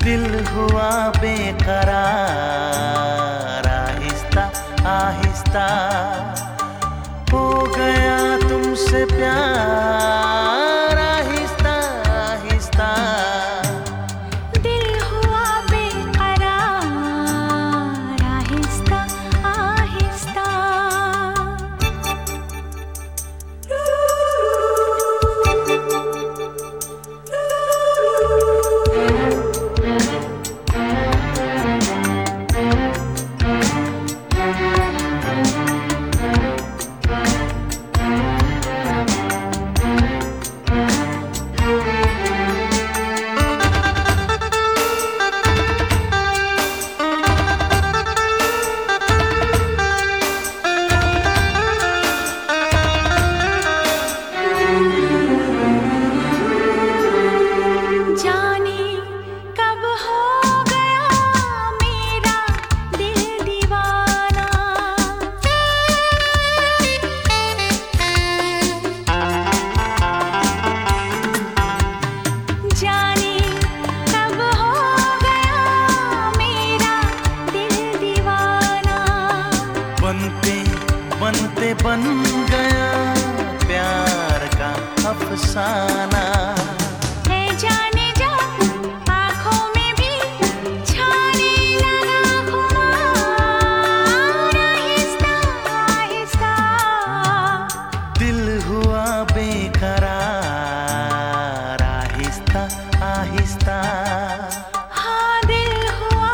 दिल हुआ बेकरार, आहिस्ता आहिस्ता हो गया तुमसे प्यार, आहिस्ता आहिस्ता दिल हुआ बेकरार, आहिस्ता आहिस्ता। बनते बन गया प्यार का अफसाना, है जाने जा आँखों में भी छाने लगा खुमार, आहिस्ता आहिस्ता दिल हुआ बेकरार, आहिस्ता आहिस्ता। हाँ दिल हुआ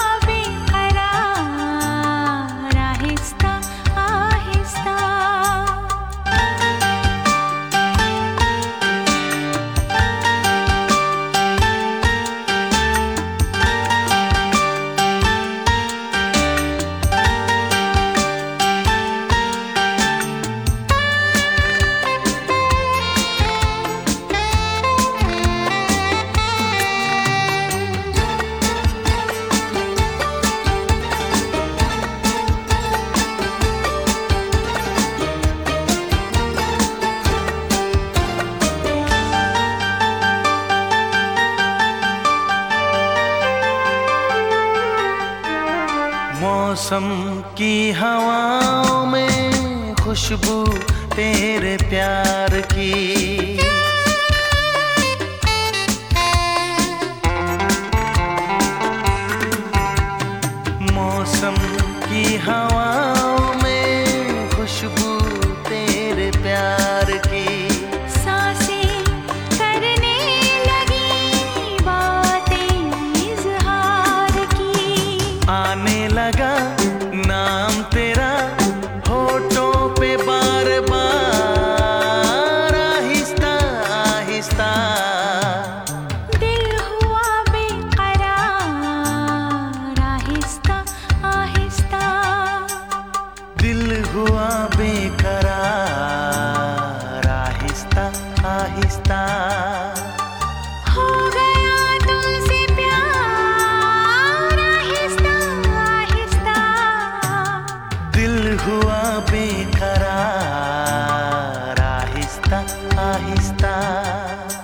बेकरार, आहिस्ता आहिस्ता। मौसम की हवाओं में खुशबू तेरे प्यार की, मौसम की हवाओं में खुशबू तेरे प्यार की, सांसें करने लगी बातें इज़हार की, आने लगा नाम तेरा होठों पे बार बार, आहिस्ता आहिस्ता दिल हुआ बेकरार, आहिस्ता आहिस्ता दिल हुआ बेकरार, आहिस्ता आहिस्ता हो गया तुमसे प्यार, आहिस्ता आहिस्ता दिल हुआ बेकरार, आहिस्ता आहिस्ता।